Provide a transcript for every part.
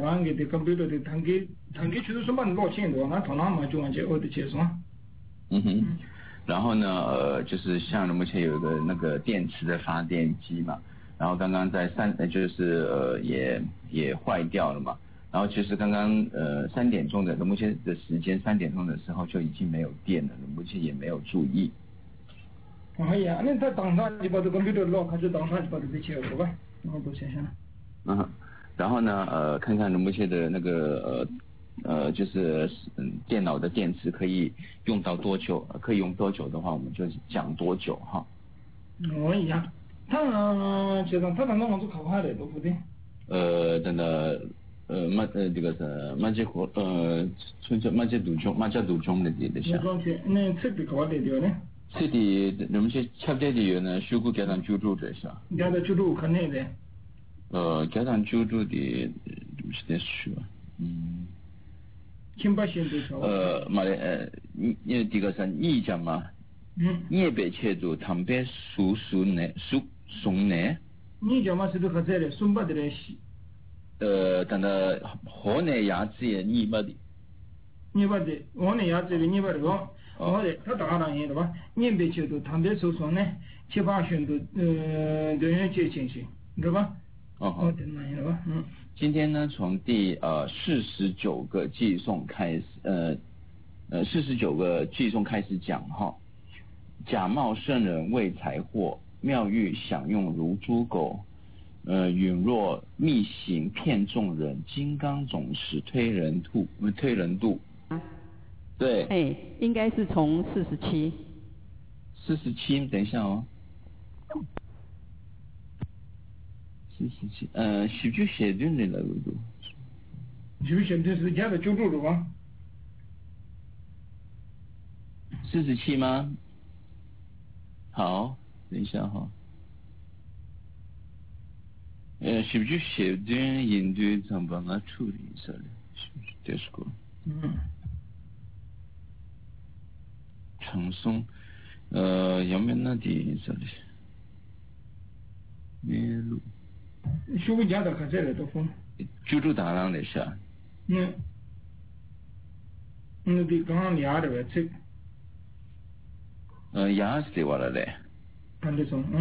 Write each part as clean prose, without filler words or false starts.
人给的 computer 的堂给去的什么老钱多，那头脑嘛就往这我的接送。 然后呢，就是像目前有一个那个电池的发电机嘛，然后刚刚在也坏掉了嘛，然后其实刚刚3点钟的目前的时间3点钟的时候就已经没有电了，目前也没有注意。 哎呀，那他当场就把这 computer 老开始当场就把这给切了吧，然后都写下来。 然后呢，看看目前的那个就是电脑的电池可以用到多久？可以用多久的话，我们就讲多久哈。 一样，他当时我就考坏了，都不对。 真的这个是马街河马街杜中的地下。 那这个考的掉呢？ 这里我们去插电的呢，修过家长居住这些。 家长居住可能的。 家长居住的是得说， 清白线多少？ 嘛的你这个是你讲嘛？你也别切住，他们别送呢？ 你讲嘛是都合在的，送不得来洗。 等到河内牙子也你不的。 你不的，河内牙子的你不的哦。好的，他打上来了吧？你别切住，他们别送呢，7、8旬都人员接情形，知道吧？ 今天呢，从第49个寄送开始，49个寄送开始讲哈，假冒圣人为财货，妙玉享用如猪狗，允若密行骗众人，金刚总是推人度。对， 应该是从47， 等一下哦。是就写的那个都， 就写的是家的居住的吧 ？47吗？好，等一下哈。是不是写的应对怎么来处理一下的？是不是这是个？长松，有没有那地这里？面路。 修个家的可在了都风。 居住大量的下。 对，刚刚牙的呗，这。 牙是的话了嘞。 看得中，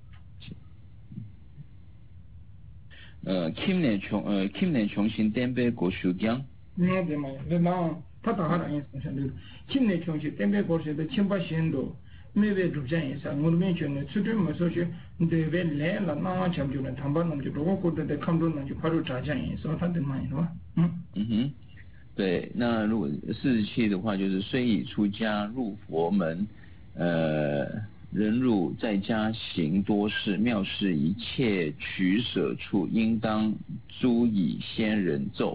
今年重新点背过修江。 对嘛，那他打下来也是相对的。今年重新点背过修的7、8旬多。没为主战一下，我们觉得出这么说去，对为来了，那强就能谈判，那么就如果觉得在看中，那就快速查战一下，他的嘛是吧？ 对，那如果47的话，就是虽已出家入佛门，人汝在家行多事，妙事一切取舍处，应当诸以仙人咒。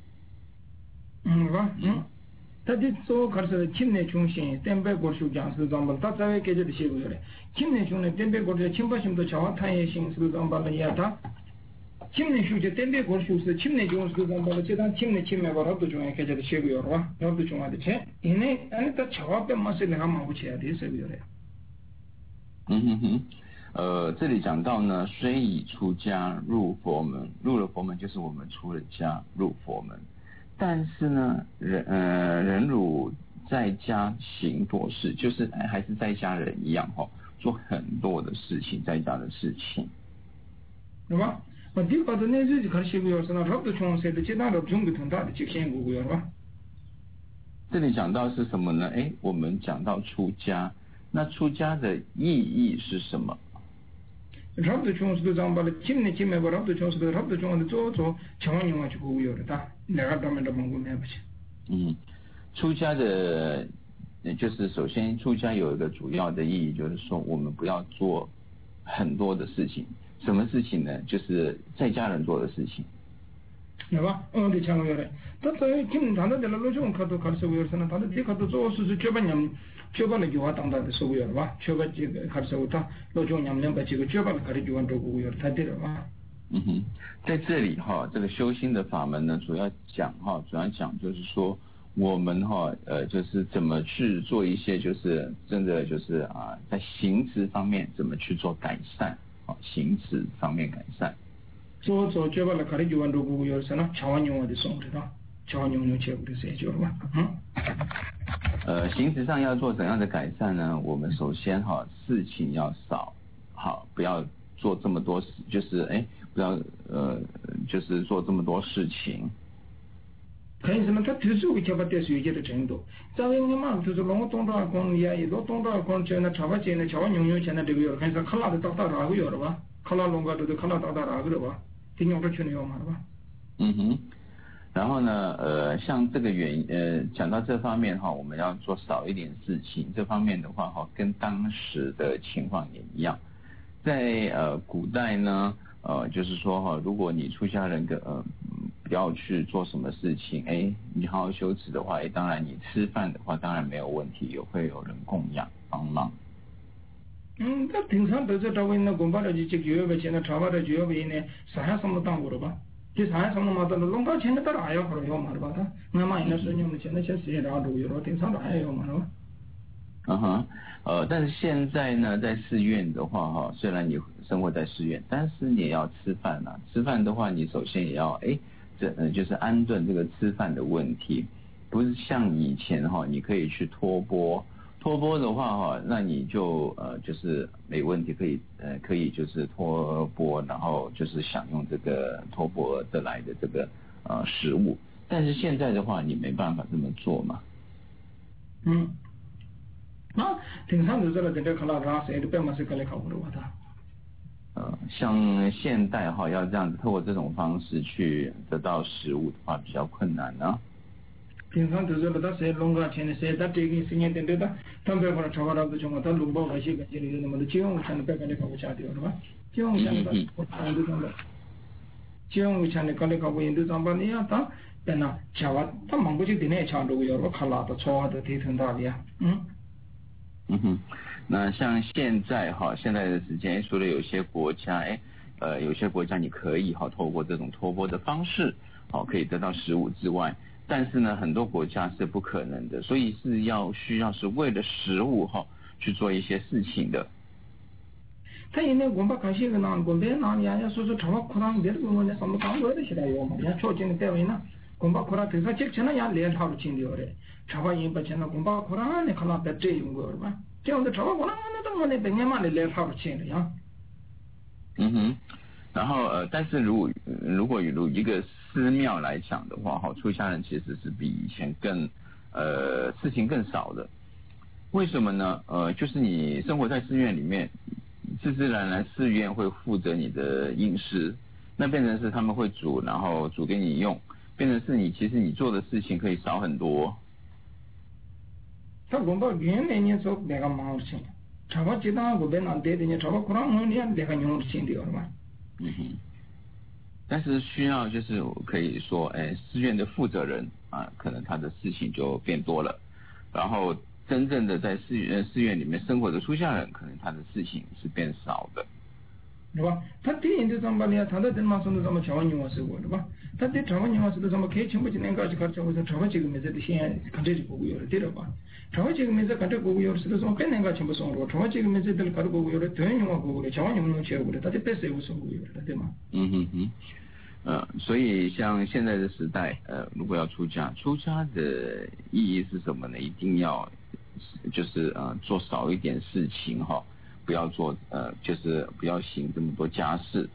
他的做开始青年中心点白过修讲是怎么？他在给这里写过来。青年中呢点白过的清白心的桥，他也行是怎么了呀？他青年修就点白过修是青年中是怎么了？这当青年前面把他都中给这里写过了吧？他都中的钱，因为他桥边嘛是那还蛮不起来的写过来。 这里讲到呢，虽已出家入佛门，入了佛门就是我们出了家入佛门。但是呢，人汝在家行多事，就是还是在家人一样做很多的事情，在家的事情， 对吧？我第八的那日子开始写是那差不多从谁的接纳了中国很大的这些过是吧？ 这里讲到是什么呢？我们讲到出家，那出家的意义是什么？ 差不多从是咱们把的今年前面把差不多从是差不多从的做强人嘛就过有了的。那个专门的蒙古那不行。 出家的，就是首先出家有一个主要的意义，就是说我们不要做很多的事情。什么事情呢？就是在家人做的事情。 对吧？对，强有的。他在今年谈到的老种看到看是有什么？他的这看到做事确保了就话当的是有的吧？确保这个看是有他老种人们把这个确保了看的就完都有的，他对了吧？ 在这里这个修心的法门呢，主要讲就是说我们就是怎么去做一些就是真的就是在行持方面怎么去做改善，行持方面改善。 做这个了，可能就按照古有什么茶碗用的送的到，茶碗用切不的谁就了吧？ 形式上要做怎样的改善呢？我们首先事情要少，不要做这么多事，就是不要就是做这么多事情。 可以什么？他提出去把这水节的程度，在我们嘛，就是龙东道公也，一路东道公这那茶碗这那茶碗用现在这个有，看是看拉的到哪个有了吧？看拉龙个都看拉到哪个了吧？听用这去有嘛了吧？ 然后呢，像这个讲到这方面我们要做少一点事情。这方面的话跟当时的情况也一样。在古代呢，就是说如果你出家人不要去做什么事情，你好好修持的话，当然你吃饭的话当然没有问题，会有人供养帮忙。 他平常都是找为那公巴的就这个月现在查巴的就为呢，啥什么当过了吧？这啥什么嘛的，龙高钱的到哪要好了要嘛的吧？他那嘛那是你们现在些事哪都有了，平常都还要嘛的吧？ 但是现在呢，在寺院的话虽然你生活在寺院，但是你也要吃饭啊。吃饭的话，你首先也要就是安顿这个吃饭的问题，不是像以前你可以去托钵。托钵的话那你就是没问题，可以就是托钵，然后就是享用这个托钵得来的这个食物。但是现在的话，你没办法这么做嘛。 平常就是了，这个看到啥谁都别么是个来考不了的。像现代要这样子透过这种方式去得到食物的话，比较困难呢。 平常就是了，他谁龙高钱的谁，他这个事情对的，他别过来查到的情况，他龙包那些个这里那么的金融钱的别个来考不下掉是吧？金融钱的我看得上的，金融钱的搞来搞不印度上班的呀，他在那查完，他忙不就得那查这个要我看拉的错的提成大的呀， 那像现在的时间，除了有些国家有些国家你可以透过这种托钵的方式可以得到食物之外，但是呢很多国家是不可能的，所以需要是为了食物去做一些事情的。 他因为我们看些个那我们那呀要说查我可能别的我们什么岗位的起来有嘛，呀抽进单位呢，我们可能平常这钱呢也连好了清掉的，查我因把钱呢我们可能呢看到在这用过了吧，这样的查我可能那等我那本年嘛的连好了清的呀。 然后但是如果一个寺庙来讲的话出家人其实是比以前更事情更少的。为什么呢？就是你生活在寺院里面，自自然然寺院会负责你的饮食，那变成是他们会煮，然后煮给你用，变成是其实你做的事情可以少很多。 他公报原来你说那个忙事情，查我知道我本来对的你查我可能我你那个用事情掉了嘛。 但是需要就是可以说，寺院的负责人可能他的事情就变多了，然后真正的在寺院里面生活的出家人，可能他的事情是变少的， 是吧？他对应的上班呢，他的人马上都这么查完牛是我的吧？他对查完牛是都这么开全部今年搞起搞起，我说查完这个没在的先看这个国有的对了吧？查完这个没在看这国有的是都什么本年搞全部送了，查完这个没在的看这国有的对牛国有的，查完牛切国的，他就别谁无送国有的对吗？ 所以像现在的时代，如果要出家的意义是什么呢？一定要就是做少一点事情不要做就是不要行这么多家事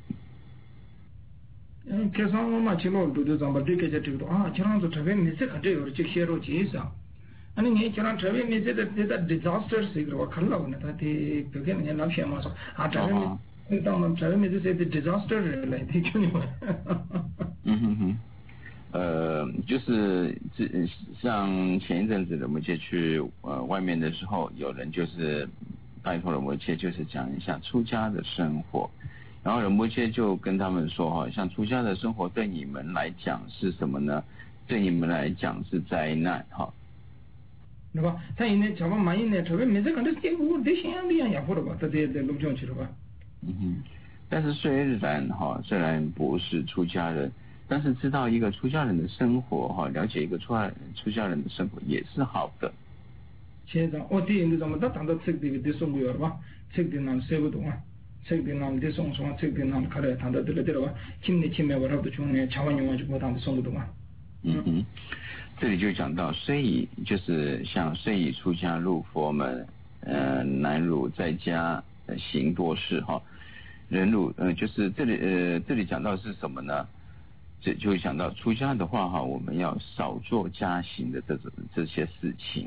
可是我们去老多的咱们这个这个其他都特别没这个这有这些罗介绍，你其他特别没这的disaster 是个我看了呢，他的这个人老想嘛说特别没当们特别没这些 disaster 来的就你们。 就是像前一阵子我们去外面的时候，有人就是拜托仁波切，就是讲一下出家的生活，然后仁波切就跟他们说像出家的生活对你们来讲是什么呢？对你们来讲是灾难对吧？他因为讲话满因呢，特别没这个的结果得想的也不了吧？他得录上去了吧？ 但是虽然不是出家人，但是知道一个出家人的生活了解一个出家人的生活也是好的。 现在我第一个咱们他谈到这个的生活了吧？这个难说不懂啊。 책비난 대송송 책비난 카레 단다 들어와 김내 김에 와라도 중에 차원용어 좀 보다送的嘛。 这里就讲到虽以就是像虽以出家入佛门，难汝在家行多事哈，忍辱就是这里讲到是什么呢？这就会讲到出家的话哈，我们要少做家行的这些事情。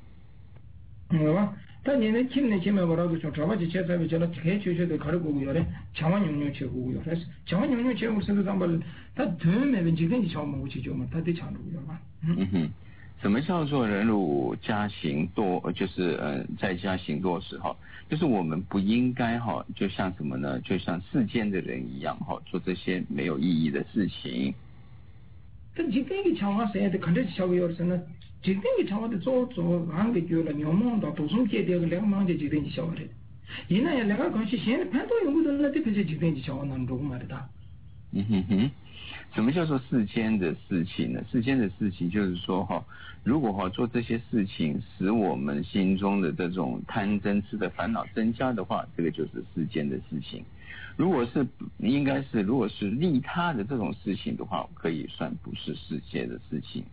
但你呢，今年前面我老是说，找不起钱，才会叫他开学的考虑过有的，千万牛去过有的，千万牛去我甚至上班，他头没问几天就敲门过去就嘛，他得抢住有吧？ 什么叫做忍辱家行多？就是在家行多时哈，就是我们不应该哈，就像什么呢？就像世间的人一样哈，做这些没有意义的事情。 但今天的强化谁的看着小个有的呢？今天的强化的做俺给叫了牛毛到都从接这个两毛的今天的小的，现在两个关系现在判断用不着那这个是今天的小话难中嘛的他。 什么叫做世间的事情呢？世间的事情就是说哈，如果哈做这些事情使我们心中的这种贪嗔痴的烦恼增加的话，这个就是世间的事情。如果是利他的这种事情的话，可以算不是世间的事情。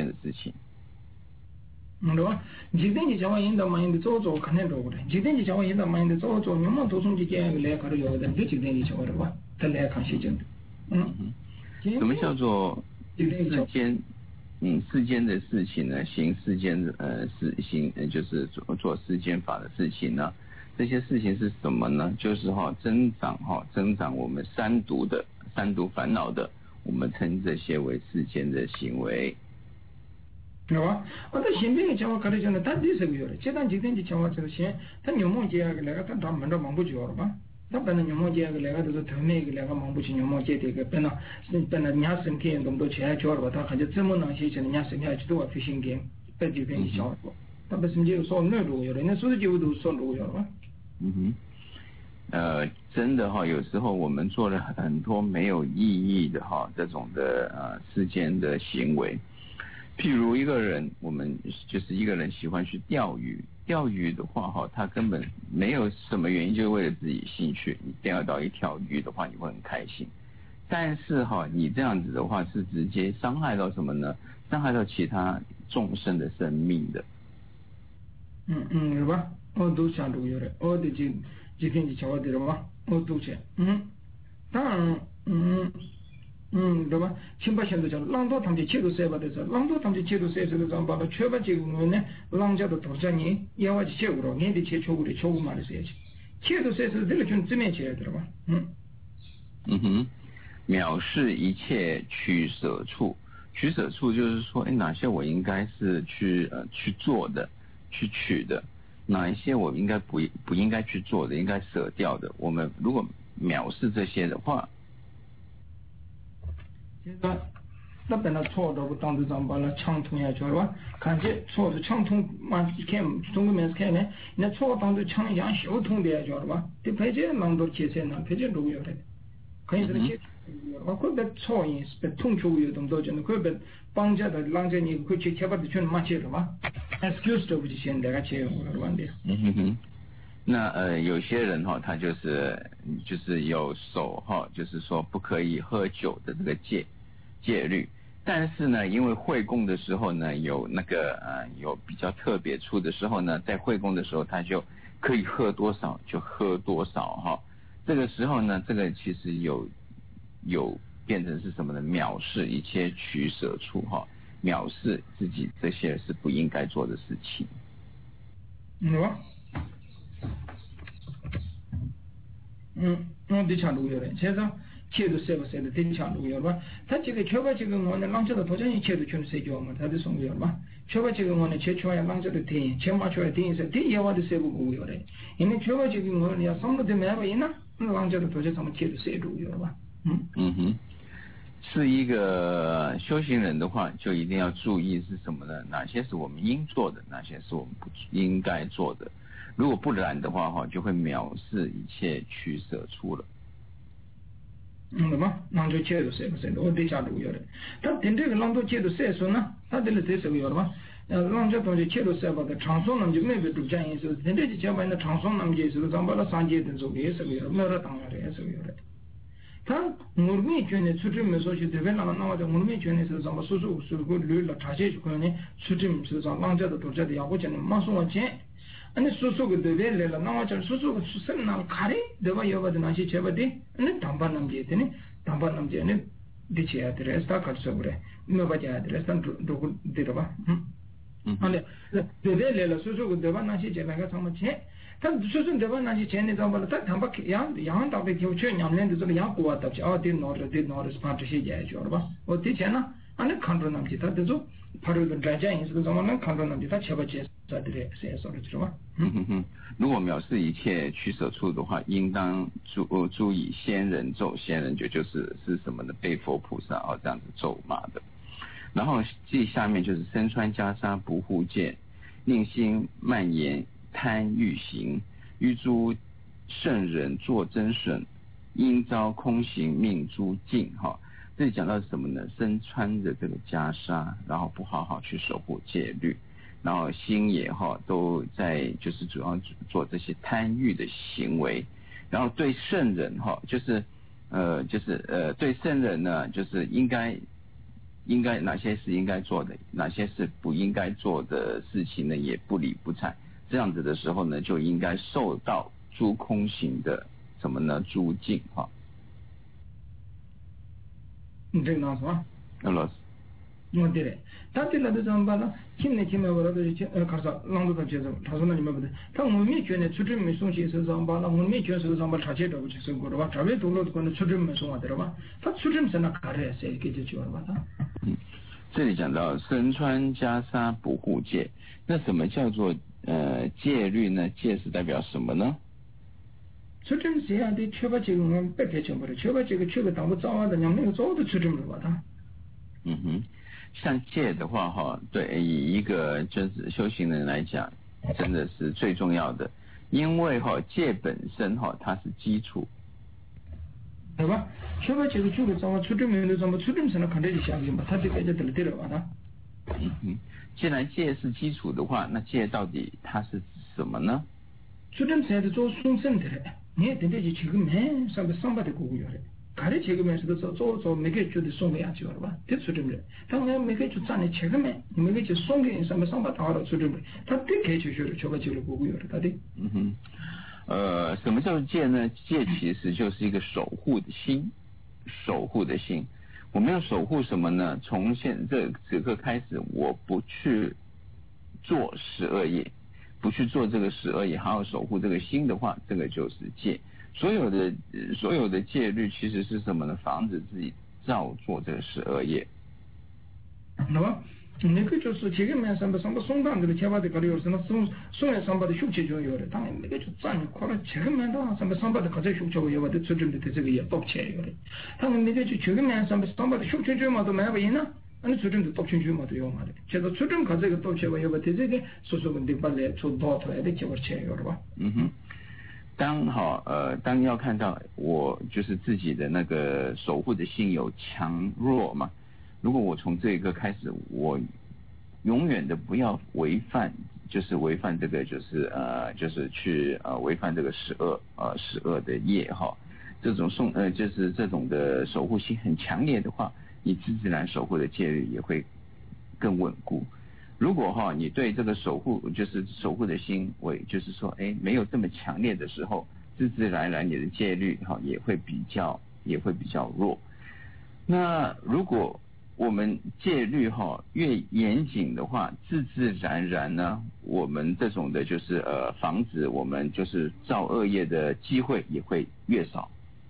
对吧？今天你讲话引导嘛，引导做肯定做不的。今天你讲话引导嘛，引导做，你们都从这件来考虑有的，就今天你讲话的吧，他来看时间的。 什么叫做世间？世间的事情呢，行世间的就是做世间法的事情呢。这些事情是什么呢？就是增长我们三毒烦恼的，我们称这些为世间的行为。 对吧？我在身边的讲话考虑讲的，他这是个有的。这段今天的讲话就是先，他牛毛接个那个，他门到忙不着了吧？他本来牛毛接个那个都是头面个那个忙不起牛毛接这个，本来人家身体那么多钱交了吧？他还就这么能些钱，人家身体还去多费心肝，在这边你想过？他本身就说那路有的，人家说的就都说路有了吧？ 真的有时候我们做了很多没有意义的这种的世间的行为。譬如一个人，我们就是一个人喜欢去钓鱼的话他根本没有什么原因，就是为了自己兴趣。你钓到一条鱼的话，你会很开心。但是你这样子的话，是直接伤害到什么呢？伤害到其他众生的生命的。 是吧？我都想都有的，我的今天就瞧的了吧？我都想，当然，对吧？清白现在讲，朗多他们切都塞吧的时候，朗多他们切都塞的时候，把它全把这个我呢，朗家的多少年，也我就切过了，年的切错误的错误嘛的塞去，切都塞是这个就正面切的了吧？ 藐视一切取舍处，取舍处就是说，哪些我应该是去做的，去取的，哪一些我应该不应该去做的，应该舍掉的。我们如果藐视这些的话， 现在那本来错的我当时咱把它畅通下去了吧？看见错的畅通嘛，看中国面是看呢，那错当时畅想修通的下去了吧？这拍这蛮多切线呢，拍这都有的，可以这个切。我可别错音是别通出有动作，就可别帮着的让着你会去贴把的全马切了吧 ？excuse 都不是现在个切我了完的。 那有些人他就是有守就是说不可以喝酒的这个戒律，但是呢，因为会供的时候呢，有那个有比较特别处的时候呢，在会供的时候，他就可以喝多少就喝多少这个时候呢，这个其实有变成是什么呢？藐视一切取舍处藐视自己这些是不应该做的事情。 我得抢路有人，现在切都塞不塞的，得抢路有吧？他这个确保这个我呢，让这个头上一切都全塞掉嘛，他的送有吧？确保这个我呢，切要让这个天，切嘛要天是天也我都塞不过有的，因为确保这个我呢，要什么都没办法，那让这个头上什么切都塞住有了吧？ 是一个修行人的话，就一定要注意是什么呢？哪些是我们应做的，哪些是我们不应该做的。如果不然的话就会藐视一切取舍处了。 对吧？让这切都塞不塞的，我得下路有的。他顶这个让多切都塞说呢，他这里这是个有的嘛？ 랑자 동지 체로 세바다 장송 남지 매베 두자인서 근데 제바는 장송 남지에서 잠발라 산지에든 소리에서요 뭐라 당하래서요 다 물미 전에 수준 소시 되면 나와도 물미 전에서 잠바 소소 수고 르라 다시 주거니 수준 수상 랑자도 도자도 야고 전에 마송원체 아니 소소가 되벨레라 나와서 소소가 수선나 가리 내가 여바도 나시 제바디 아니 담바 남지에더니 담바 남지에는 디치야 드레스타 가서 그래 뭐바자 드레스타 도고 데려봐 근데 되벨레라 소소가 되바 나시 제바가 상마체 다 수준 되바 나시 제네 담바라 다 담바 양 답에 교체 냠랜드 저 양고와 답지 아디 노르 스파트시 제죠 봐 어디 제나 아니 컨트롤 남지 다 되죠 바로 그 자자인스 zaman 컨트롤 남지 다 쳐버지 자들의 세서를 들어봐 如果藐视一切取舍处的话，应当注意仙人咒，仙人咒就是什么呢？背佛菩萨这样子咒骂的。然后这下面就是身穿袈裟不护戒，令心蔓延贪欲行，于诸圣人作增损，应遭空行命诸尽这里讲到什么呢？身穿着这个袈裟，然后不好好去守护戒律，然后心也都在就是主要做这些贪欲的行为，然后对圣人就是对圣人呢，就是应该哪些是应该做的，哪些是不应该做的事情呢，也不理不睬。这样子的时候呢，就应该受到诸空行的什么呢？诸境这个哪是吧？ 老师。 뭐 되래. 다들라도 잠바라 김내 김에버라도 가서 랑도다 제서 다소나 님어버데. 다 몸이 전에 추름 미송시에서 잠바라 몸이 전에서 잠바 자체도 그래서 거라. 자베 돌로도 거는 추름 미송아 들어봐. 다 추름선나 가래서 이렇게 되죠. 봐봐. 这里讲到身穿袈裟不护戒，那什么叫做戒律呢？戒是代表什么呢？ 추름세야데 최바지는 뺏게 좀 최바지가 최고 당부 싸워다 냥那个早的추름을 봐다. 像戒的话对，以一个就是修行人来讲，真的是最重要的，因为戒本身它是基础， 对吧？学吧这个这个怎么出这么怎么出这么才看这些项目嘛，他这个就得了吧他。 既然戒是基础的话，那戒到底它是什么呢？ 出这么才的做送生的嘞，你等这些这个没上班的工作嘞。가르치면서도 저每个주도 송해야죠, 봐. 대수름을. 당연每个주 잔에 책임에每个주 송해 인사면 상바다로 수름을. 다 되게 주셔로 저거 지를 보고요, 다들. 什么叫戒呢？戒其实就是一个守护的心，守护的心。我们要守护什么呢？从此刻开始，我不去做12业，不去做这个12业，还要守护这个心的话，这个就是戒。所有的戒律其实是什么呢？防止自己照做这个12业。 那么那个就是这个面上的松当这个前把的搞的有什么松上把的休息就有了，当然那个就占你快了这个面上上把的搞这休息有的出征的这个也多起有了，当然那个就这个面上把的休息就嘛都没有赢呢。那出征的多进去嘛都有嘛的，这个出征搞这个多起有的这个说问题把来出多出来的结果起有了吧？ 当要看到我就是自己的那个守护的心有强弱嘛，如果我从这一个开始，我永远的不要违反这个就是去违反这个12的业这种就是这种的守护心很强烈的话，你自然守护的戒律也会更稳固。如果你对这个守护的心就是说没有这么强烈的时候，自然你的戒律也会比较弱。那如果我们戒律越严谨的话，自然呢，我们这种的就是防止我们就是造恶业的机会也会越少。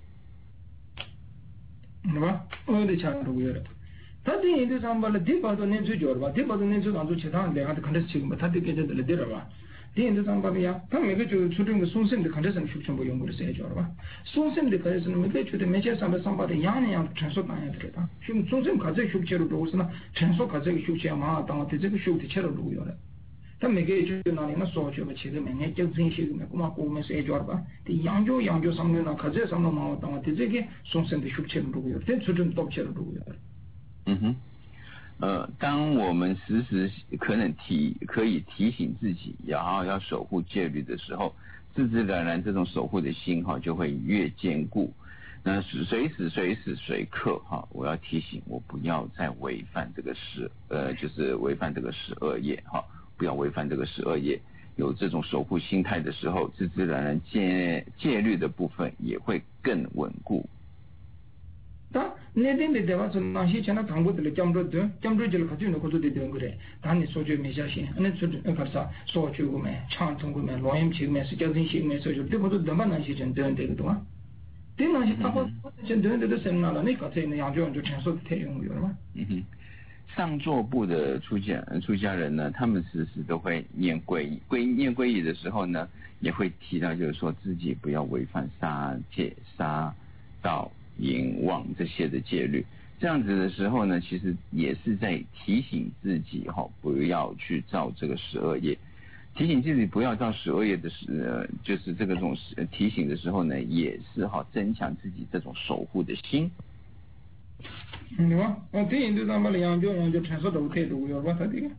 是吧？我的强度越了。다들 인도 상발에 디바도 내주 줘봐. 디바도 내주 안 좋지. 다 내가 컨텐츠 지금 다들 깨져들 데려봐. 인도 상발이야. 다 매게 주 수준 그 송생의 컨텐츠 숙청 뭐 연구를 해 줘봐. 송생의 컨텐츠는 매게 주의 매체 상발에 양양 transfer 많이 들어다. 지금 송생 가제 숙제로 도스나 transfer 가제 숙제마 당 되게 숙제 체로 도요. 다 매게 주 나리나 소죠 지금 매게 정신식이 고마 고면서 해 줘봐. 이 양조 상면나 가제 상면마 당 되게 송생의 숙제로 도요. 대 수준 톱체로 도요. 当我们时可以提醒自己，然后要守护戒律的时候，自自然然这种守护的心就会越坚固。那随时随刻我要提醒我不要再违反这个就是违反这个12业不要违反这个12业。有这种守护心态的时候，自自然然戒律的部分也会更稳固。 다 내딘데 대화서 나시 전화 당고들 점도질 가지고 것도 되는 거래. 단이 소주 메시아시. 아니 소주 가서 소주고매 창통고매 로임 지금에 스케진 시금에 소주 되고도 넘어나시 전 되는데도. 되나시 타고 전 되는데도 생각나. 네 같이 있는 양조원 就承受太用有了。 上座部的出家人呢，他们时都会念皈依。念皈依的时候呢，也会提到就是说自己不要违反杀戒、杀盗、淫妄这些的戒律。这样子的时候呢，其实也是在提醒自己不要去造这个12业。提醒自己不要造12业的就是这种提醒的时候呢，也是增强自己这种守护的心。 对吧？对应对咱们两就承受到态度，有吧？他这个。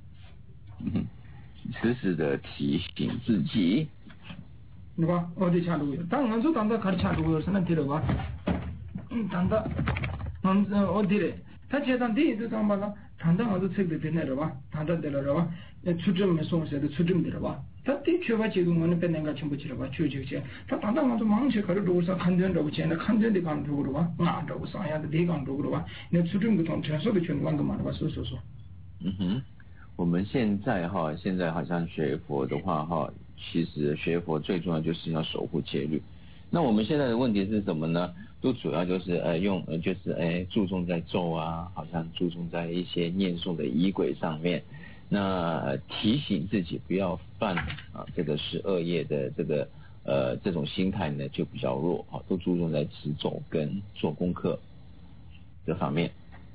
时的提醒自己。 对吧？어디 차도요? 당연히 단다 같이 차도요. 선은 들어봐. 단다. 어디래? 다 제단 뒤에도 담아라. 단다 가서 책도 되네라. 단다 되려라. 추점에 송세도 추점 들어봐. 다 뒤쳐봐 지금은 빼내가 전부 지려봐. 추지지. 다 단다 가서 망치 가르도서 간전도 전에 간전데 간도로 봐. 나도 사야도 대간도로 봐. 내 추점도 좀 전서도 전관 거 말아 봐. 소소소. 我们现在好像学佛的话其实学佛最重要就是要守护戒律。那我们现在的问题是什么呢？都主要就是注重在咒啊，好像注重在一些念诵的仪轨上面。那提醒自己不要犯这个12业的这种心态呢就比较弱都注重在持咒跟做功课这方面。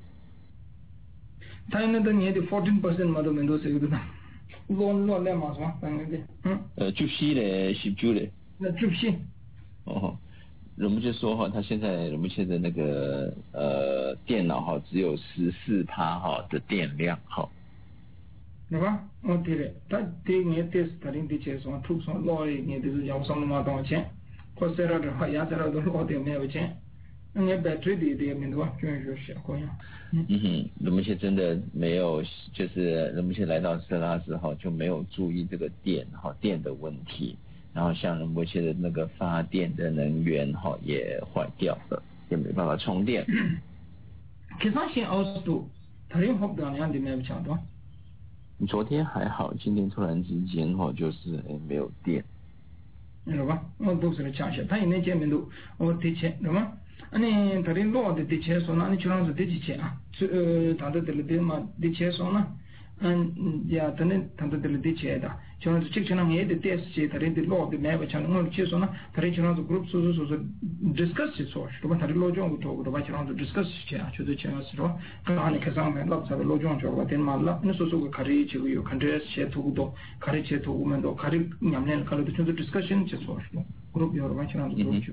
他那的年的 14% 嘛都没多少个的。乱来嘛是吧？ 就吸的吸住的。 那就吸。 我们就说他现在我们现在那个电脑只有14%的电量对吧？对的，他这个电视他的确说出上老一年就是要上那么多钱，或者是的话也是都老点没有钱。你把最低的没多，就是好像。 我们现在真的没有，就是我们现在来到色拉之后就没有注意这个电的问题，然后像我们现在那个发电的能源也坏掉了，也没办法充电。 其实现在都，他有好多年的没有抢到。 昨天还好，今天突然之间就是没有电。 是吧？都是抢些，他现在见面都提前，是吧？아니 다른 로드 대체소나 아니 주랑서 대체체 다들 들리면 대체소나 야 다른 다들 대체다 저는 직전에 해야 대체체 다른 로드 매버 차는 대체소나 다른 주랑서 그룹 소소 디스커스 소 또 다른 로종 또 그거 주랑서 디스커스 해 저도 제가서 가만히 계산하면 랍사 로종 저거 된 말라 소소가 가리 지고요 컨트레스 셰토도 가리 셰토 오면도 가리 냠내 가리도 저도 디스커션 쳐 그룹 여러 번 주랑서 그룹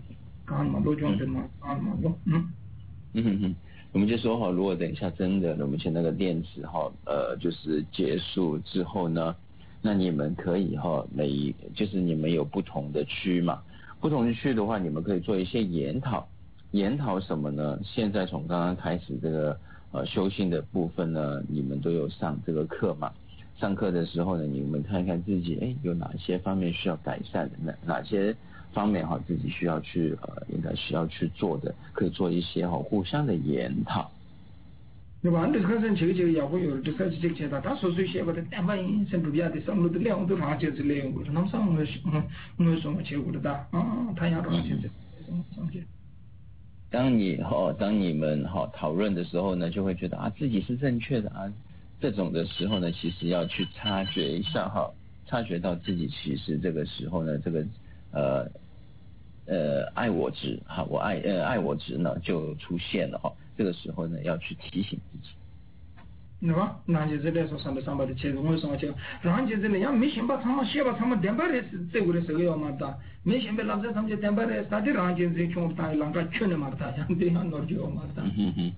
我们就说如果等一下真的我们现在那个电池就是结束之后呢，那你们可以就是你们有不同的区嘛，不同的区的话，你们可以做一些研讨什么呢？现在从刚刚开始这个修行的部分呢，你们都有上这个课嘛。上课的时候呢，你们看看自己有哪些方面需要改善的，哪些方面自己需要去应该需要去做的，可以做一些互相的研讨。 对吧？这个是这个也会有这个这个他说些个的但凡生不变的上路的量都上去之类的，那么上我什么结果的他要多少钱上去。 当你们讨论的时候呢，就会觉得自己是正确的这种的时候呢，其实要去察觉一下察觉到自己其实这个时候呢，这个爱我执爱我执呢就出现了这个时候呢要去提醒自己。 对吧？那就是来说上的切我说就然后就是要没想把他们写把他们点把的这个的时候要嘛的没想把老师他们就点把的他的然后就是从他两个圈的嘛的像这样弄就嘛的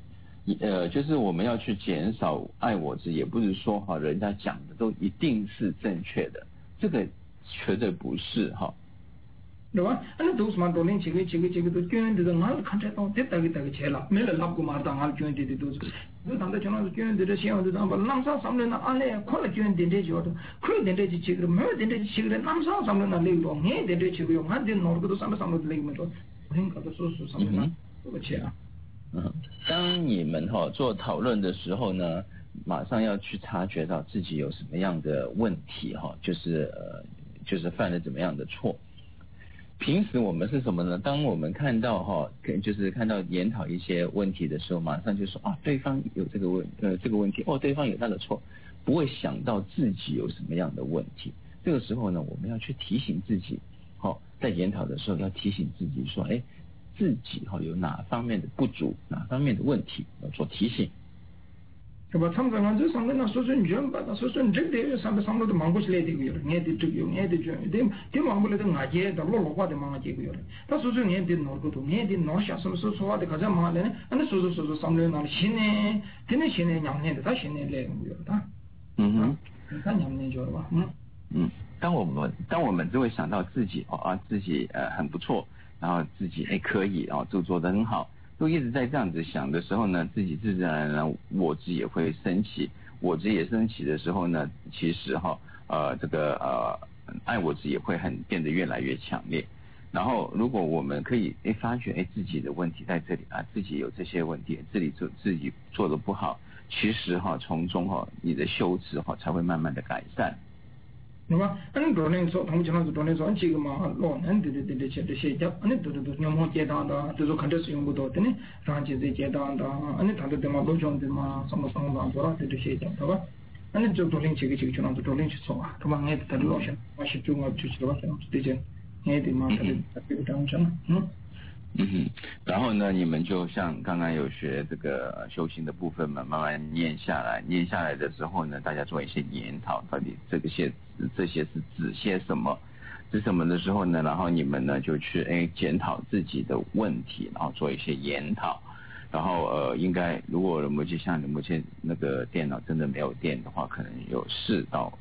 就是我们要去减少爱我执，也不是说哈人家讲的都一定是正确的，这个绝对不是哈。 对吧？那都是嘛，多年这个都捐的，哪里看得到？这大个钱了，没了拉不嘛，当俺捐的都是。就当在讲那是捐的，现在就当把南沙上面那阿嘞，快了捐的这叫的，快点这去个，没点这去个，南沙上面那累多，你点这去个，俺点哪个都上面累没多，很搞的说上面那多钱啊？ 当你们做讨论的时候呢，马上要去察觉到自己有什么样的问题就是犯了怎么样的错。平时我们是什么呢？当我们看到就是看到研讨一些问题的时候，马上就说对方有这个问题，对方有那个错，不会想到自己有什么样的问题。这个时候呢，我们要去提醒自己，在研讨的时候要提醒自己说，自己有哪方面的不足，哪方面的问题要做提醒。 是吧？他们讲这上面那说你全把那说你这个上面的忙过去来这个有了，你的这个有，你的这的忙过来的俺姐的老话的忙这个有了，他说你的哪个都，你的哪下什么说话的开始忙了呢？那说上面那现在真的现在两年的，他现在来有了他，他两年就了吧？ 当我们就会想到自己自己很不错，然后自己可以做得很好。都一直在这样子想的时候呢，自己自然而然我执也会升起，我执也升起的时候呢，其实这个爱我执也会变得越来越强烈。然后如果我们可以发觉自己的问题在这里自己有这些问题，自己做的不好，其实从中你的修持才会慢慢的改善。 对吧？俺多年说，他们经常是多年说，俺这个嘛，老年的些的些家，俺都你们接单的，都是看着使用不到的呢，然后就是接单的，俺他的嘛，老乡的嘛，什么多了的些家，对吧？俺就多年这个经常是多年去做啊，对吧？俺他的老乡，我是中国就是对吧？这些，俺的嘛，他的这样讲， 然后呢，你们就像刚刚有学这个修行的部分嘛，慢慢念下来的时候呢，大家做一些研讨，到底这些是指些什么？是什么的时候呢？然后你们呢就去检讨自己的问题，然后做一些研讨。然后应该如果像你目前那个电脑真的没有电的话，可能有40到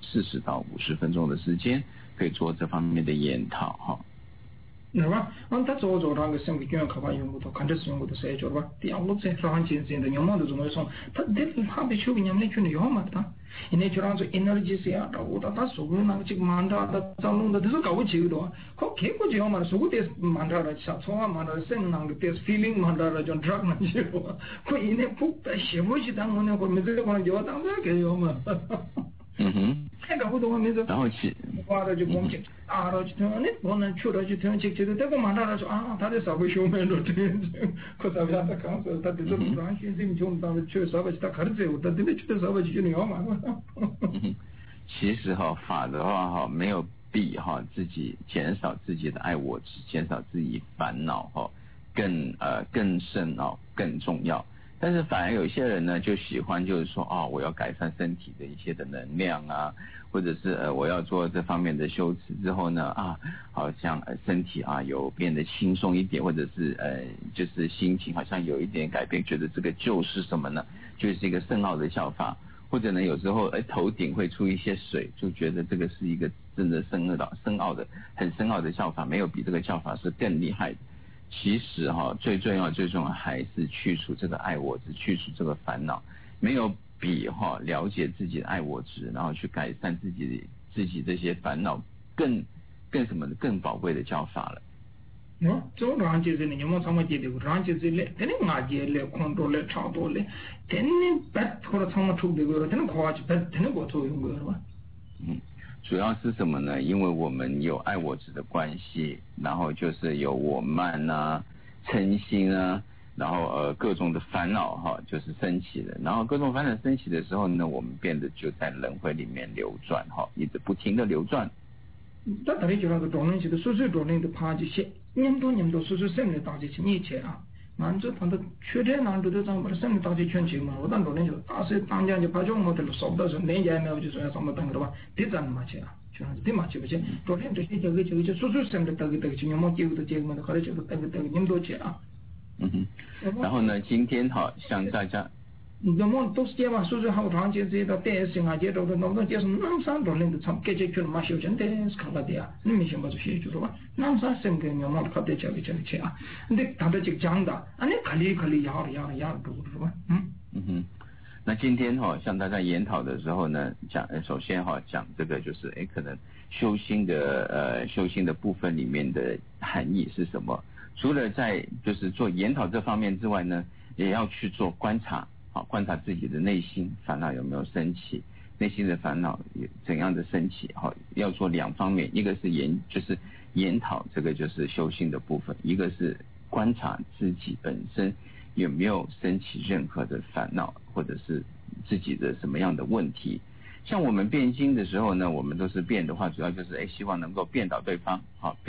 50分钟的时间可以做这方面的研讨对吧？俺他做那个生活教育课吧，用不到，看着是用不到谁做吧？第二个在说很简单的，要么就这么说，他他被修个年龄圈的要么的，因为就让这 energy 是啊，他说个那个这个曼达的找弄的都是搞不起的，可开过就要嘛，说个的曼达的小错啊，曼达的生那个的 feeling 曼达的叫 drug 那些个，可因为不在写不起当我那会没这个可能就当这个要嘛。看到不多没错， 然后去花了就光去了去听，你不能去了去听，这个这个马上说他的稍微修没了，可是他刚说他这种软性这种当然去稍微他开始走，他这边去的稍微就要嘛。 其实法的话没有比自己减少自己的爱我执，减少自己烦恼更深更重要。但是反而有些人呢就喜欢就是说我要改善身体的一些的能量或者是我要做这方面的修持之后呢好像身体有变得轻松一点，或者是就是心情好像有一点改变，觉得这个就是什么呢？就是一个深奥的效法，或者呢有时候头顶会出一些水，就觉得这个是一个真的很深奥的效法，没有比这个效法是更厉害的。其实最重要还是去除这个爱我执，去除这个烦恼，没有比了解自己的爱我执，然后去改善自己这些烦恼更什么的更宝贵的教法了。 这让就是你们怎么觉得？让就是嘞，等你拿接嘞，空多嘞，差多嘞，等你白拖了怎么出的个？等你花去白，等你过作用个是吧？ 主要是什么呢？因为我们有爱我执的关系，然后就是有我慢嗔心然后各种的烦恼就是升起的，然后各种烦恼升起的时候呢，我们变得就在轮回里面流转一直不停的流转。 那大家就那个多年期的岁多年的爬这些，年多岁生的大这些年前满足他的缺点难度的这样把生的大这全球嘛，我当多年就大些当家就爬上我的了，少不到是年前没有就说要什么等的吧，这样嘛去就是这嘛去不去？多年这些这个岁生的这个就你们就的这个嘛，后来就是这个你们多去然后呢，今天向大家那么都是这吧，所以好长节这到电视啊，这到那么就是南山多人的唱，给这群嘛小钱的看了的呀，你们想把这些就说吧，南山生跟牛毛看的这里啊，你他的这讲的，啊你考虑要读是吧？ 那今天向大家研讨的时候呢，首先讲这个就是可能修心的部分里面的含义是什么？除了在就是做研讨这方面之外呢，也要去做观察。观察自己的内心烦恼有没有升起，内心的烦恼怎样的升起，要做两方面，一个是研讨，这个就是修心的部分，一个是观察自己本身有没有升起任何的烦恼，或者是自己的什么样的问题。像我们辩经的时候呢，我们都是辩的话，主要就是希望能够辩倒对方，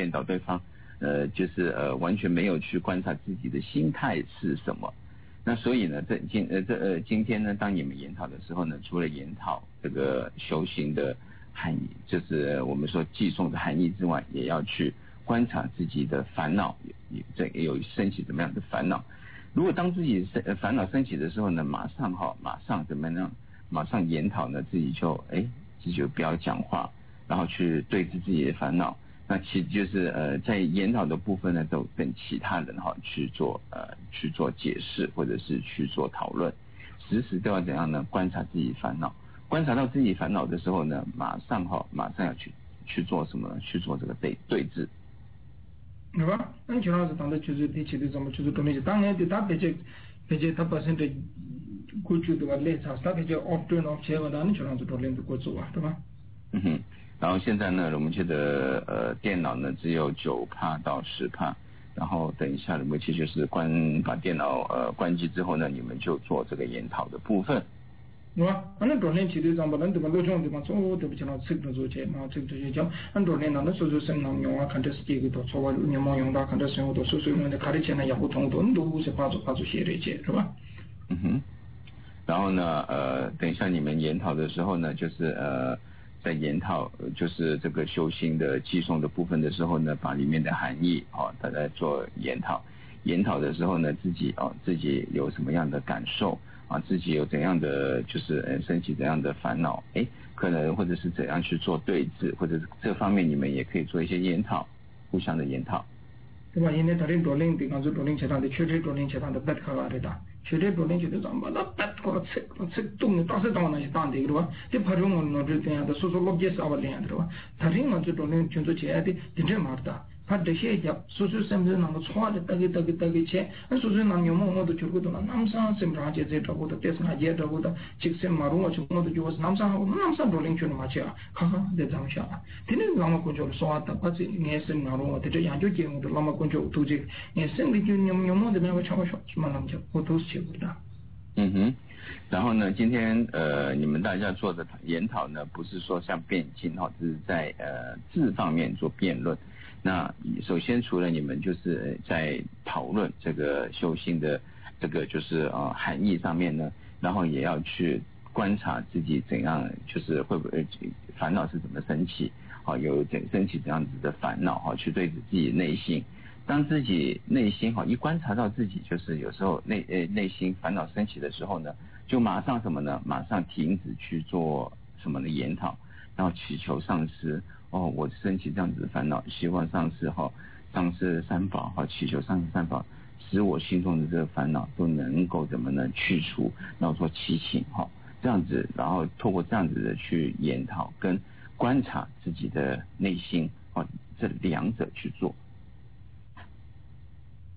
就是完全没有去观察自己的心态是什么。那所以呢，今天呢，当你们研讨的时候呢，除了研讨这个修行的含义，就是我们说寄送的含义之外，也要去观察自己的烦恼，有升起怎么样的烦恼。如果当自己烦恼升起的时候呢，马上怎么样？马上研讨呢，自己就不要讲话，然后去对峙自己的烦恼。那其实就是在研讨的部分呢，都跟其他人去做解释，或者是去做讨论，时都要怎样呢？观察自己烦恼，观察到自己烦恼的时候呢，马上要去做什么呢？去做这个对峙， 对吧？那徐老师讲的就是第七的怎么就是多理解，当然对他别解他本身的过去的话类似，他别解 often of 切换，那徐老师多练的过做啊，对吧？ 然后现在呢，我们觉得电脑呢只有9%到10%，然后等一下我们其实就是把电脑关机之后呢，你们就做这个研讨的部分。 对吧？那多年前的咱们对吧，老中对吧，做对不起了，这个做些，那这个就讲，多年那所生能用啊，看这是这个多，错吧？你没用到，看这生活多，所以我们看这钱呢也不同多，都是把做些这些，是吧？ 然后呢，等一下你们研讨的时候呢，就是在研讨就是这个修心的寄送的部分的时候呢，把里面的含义大家做研讨。研讨的时候呢，自己有什么样的感受自己有怎样的就是升起怎样的烦恼，可能或者是怎样去做对峙，或者是这方面你们也可以做一些研讨，互相的研讨。 对吧？因为다른 돌링地方就돌링 재단的최대 돌링 재단的백화가래다. 최대 돌링 재단 전부다 백화 책 동네 다시 당하는 있단 데 그러와. 이 바로는 노들 때야도 소소롭게 싸발래야 들어와. 다른 먼저 돌링 준도 제야 돼. 진짜 말다. 파데시야 소소 셈즈는 거 초아데 따게 체. 소소는 요모모도 저거도 남산 셈라제 제도보다 때스나 제도보다 직선 마루가 저거도 좋아서 남산 돌링 주는 맞이야. 하하 내 잠샤. 되는 라마 고조 소아다 빠지 네슨 나로 되게 양조 제모도 라마 고조 도지 네슨 비준 요모도 내가 차고쇼 만남죠. 고도스 제보다. 然后呢，今天你们大家做的研讨呢，不是说像辩经只是在字方面做辩论。那首先除了你们就是在讨论这个修心的这个就是含义上面呢，然后也要去观察自己怎样，就是会不会烦恼是怎么升起，有升起怎样子的烦恼去对着自己内心。当自己内心一观察到自己就是有时候内心烦恼升起的时候呢，就马上什么呢？马上停止去做什么的研讨，然后祈求上师我升起这样子的烦恼，希望上师三宝祈求上师三宝使我心中的这个烦恼都能够怎么呢去除，然后做祈请这样子，然后透过这样子的去研讨跟观察自己的内心这两者去做，